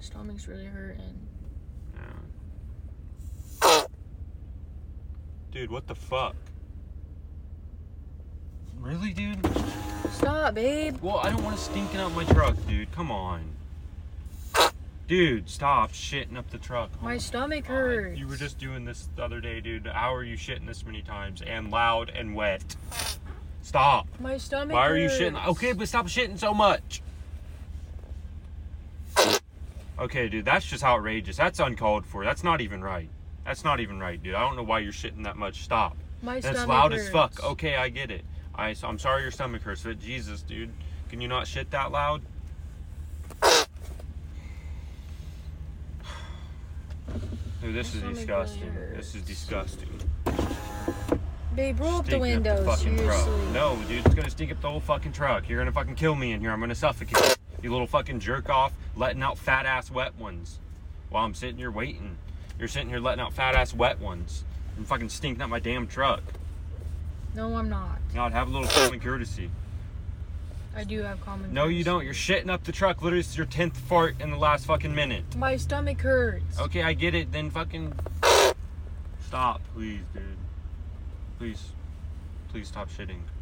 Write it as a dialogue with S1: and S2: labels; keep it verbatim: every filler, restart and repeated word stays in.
S1: stomach's really hurting.
S2: Yeah. Dude, what the fuck? Really, dude?
S1: Stop, babe.
S2: Well, I don't want to stinking up my truck, dude. Come on. Dude, stop shitting up the truck.
S1: My
S2: Oh
S1: stomach
S2: God.
S1: hurts.
S2: You were just doing this the other day, dude. How are you shitting this many times? And loud and wet. Stop.
S1: My stomach
S2: Why are you
S1: hurts.
S2: shitting? Okay, but stop shitting so much. Okay, dude, that's just outrageous. That's uncalled for. That's not even right. That's not even right, dude. I don't know why you're shitting that much. Stop.
S1: My
S2: That's
S1: stomach
S2: loud
S1: hurts.
S2: as fuck. Okay, I get it. I, so I'm sorry your stomach hurts, but Jesus, dude. Can you not shit that loud? Dude, this
S1: My
S2: is
S1: stomach
S2: disgusting.
S1: really hurts.
S2: This is disgusting.
S1: Babe, roll up the
S2: Stinking up
S1: window,
S2: the fucking
S1: seriously.
S2: truck. No, dude, it's gonna stink up the whole fucking truck. You're gonna fucking kill me in here. I'm gonna suffocate. You little fucking jerk off, letting out fat ass wet ones. While I'm sitting here waiting. You're sitting here letting out fat ass wet ones. And fucking stinking up my damn truck.
S1: No, I'm not.
S2: God, have a little common courtesy.
S1: I do have common
S2: No, you
S1: courtesy.
S2: don't. You're shitting up the truck. Literally, it's your tenth fart in the last fucking minute.
S1: My stomach hurts.
S2: Okay, I get it. Then fucking stop, please, dude. Please, please stop shitting.